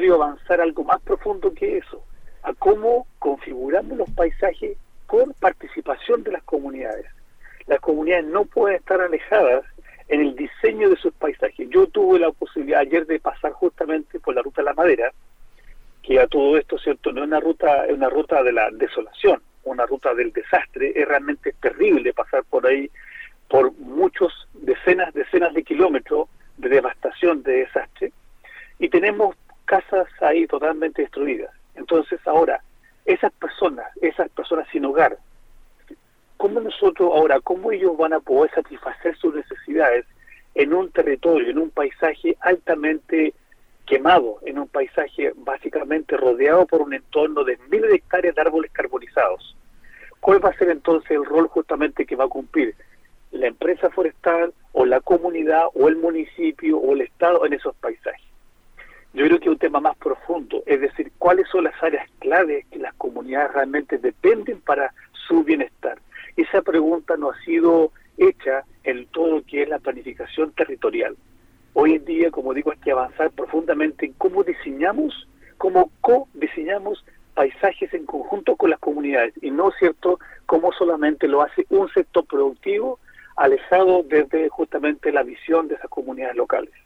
necesario avanzar algo más profundo que eso, a cómo configuramos los paisajes con participación de las comunidades. Las comunidades no pueden estar alejadas en el diseño de sus paisajes. Yo tuve la posibilidad ayer de pasar justamente por la ruta de la madera, que a todo esto, ¿cierto?, no es una ruta de la desolación, una ruta del desastre. Es realmente terrible pasar por ahí por decenas de kilómetros de devastación, de desastre, y tenemos casas ahí totalmente destruidas. Entonces ahora, esas personas sin hogar, ¿cómo ellos van a poder satisfacer sus necesidades en un territorio, en un paisaje altamente quemado, en un paisaje básicamente rodeado por un entorno de miles de hectáreas de árboles carbonizados? ¿Cuál va a ser entonces el rol justamente que va a cumplir la empresa forestal o la comunidad o el municipio o el Estado en esos paisajes? Yo creo que es un tema más profundo, es decir, cuáles son las áreas claves que las comunidades realmente dependen para su bienestar. Esa pregunta no ha sido hecha en todo lo que es la planificación territorial. Hoy en día, como digo, hay que avanzar profundamente en cómo co-diseñamos paisajes en conjunto con las comunidades, y no, ¿cierto?, cómo solamente lo hace un sector productivo alejado desde justamente la visión de esas comunidades locales.